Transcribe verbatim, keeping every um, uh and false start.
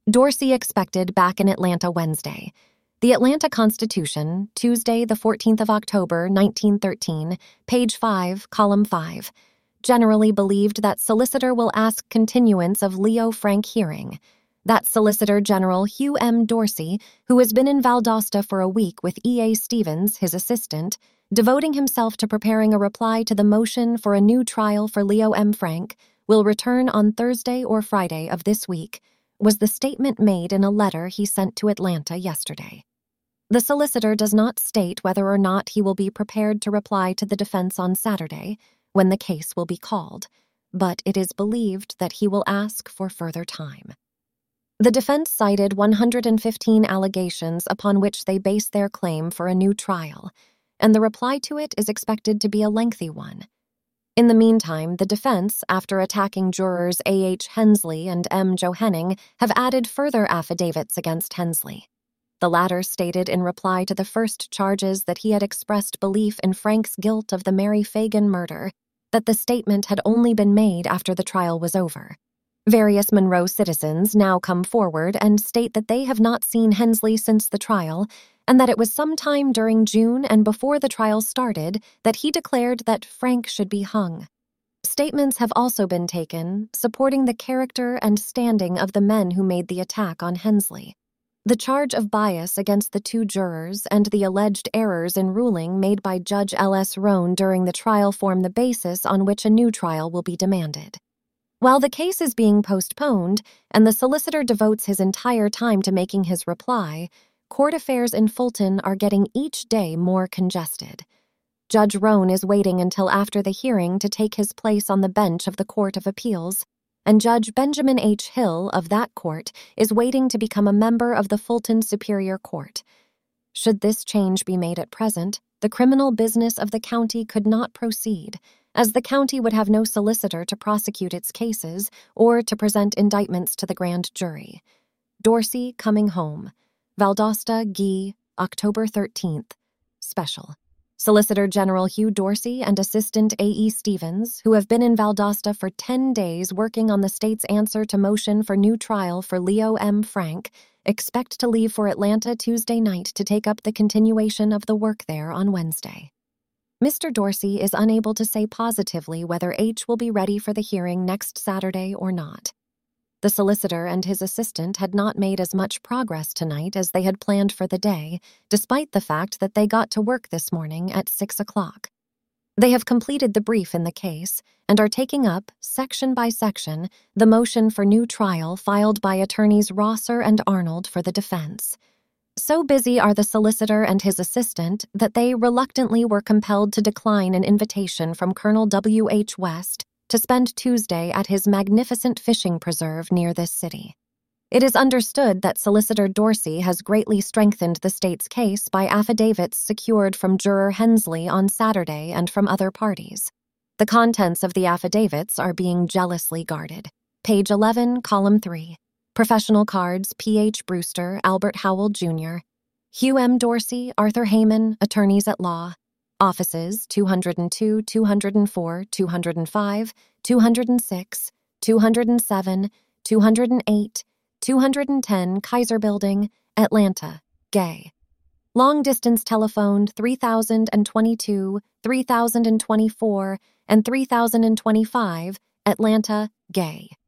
Dorsey expected back in Atlanta Wednesday. The Atlanta Constitution, Tuesday, the fourteenth of October, nineteen thirteen, page five, column five, generally believed that solicitor will ask continuance of Leo Frank hearing. That Solicitor General Hugh M. Dorsey, who has been in Valdosta for a week with E A Stevens, his assistant, devoting himself to preparing a reply to the motion for a new trial for Leo M. Frank, will return on Thursday or Friday of this week, was the statement made in a letter he sent to Atlanta yesterday. The solicitor does not state whether or not he will be prepared to reply to the defense on Saturday, when the case will be called, but it is believed that he will ask for further time. The defense cited one hundred fifteen allegations upon which they base their claim for a new trial, and the reply to it is expected to be a lengthy one. In the meantime, the defense, after attacking jurors A H Hensley and M Johanning, have added further affidavits against Hensley. The latter stated in reply to the first charges that he had expressed belief in Frank's guilt of the Mary Fagan murder, that the statement had only been made after the trial was over. Various Monroe citizens now come forward and state that they have not seen Hensley since the trial, and that it was sometime during June and before the trial started that he declared that Frank should be hung. Statements have also been taken supporting the character and standing of the men who made the attack on Hensley. The charge of bias against the two jurors and the alleged errors in ruling made by Judge L S Roan during the trial form the basis on which a new trial will be demanded. While the case is being postponed and the solicitor devotes his entire time to making his reply, court affairs in Fulton are getting each day more congested. Judge Roan is waiting until after the hearing to take his place on the bench of the Court of Appeals, and Judge Benjamin H. Hill of that court is waiting to become a member of the Fulton Superior Court. Should this change be made at present, the criminal business of the county could not proceed, as the county would have no solicitor to prosecute its cases or to present indictments to the grand jury. Dorsey coming home. Valdosta, Guy, October thirteenth. Special. Solicitor General Hugh Dorsey and Assistant A E Stevens, who have been in Valdosta for ten days working on the state's answer to motion for new trial for Leo M. Frank, expect to leave for Atlanta Tuesday night to take up the continuation of the work there on Wednesday. Mister Dorsey is unable to say positively whether H will be ready for the hearing next Saturday or not. The solicitor and his assistant had not made as much progress tonight as they had planned for the day, despite the fact that they got to work this morning at six o'clock. They have completed the brief in the case and are taking up, section by section, the motion for new trial filed by attorneys Rosser and Arnold for the defense. So busy are the solicitor and his assistant that they reluctantly were compelled to decline an invitation from Colonel W H West to spend Tuesday at his magnificent fishing preserve near this city. It is understood that Solicitor Dorsey has greatly strengthened the state's case by affidavits secured from Juror Hensley on Saturday and from other parties. The contents of the affidavits are being jealously guarded. Page eleven, column three. Professional cards, P H Brewster, Albert Howell, Junior Hugh M. Dorsey, Arthur Heyman, Attorneys at Law. Offices, two oh two, two oh four, two oh five, two oh six, two oh seven, two oh eight, two oh ten Kaiser Building, Atlanta, Gay. Long distance telephoned three thousand twenty-two, three thousand twenty-four, and three thousand twenty-five, Atlanta, Gay.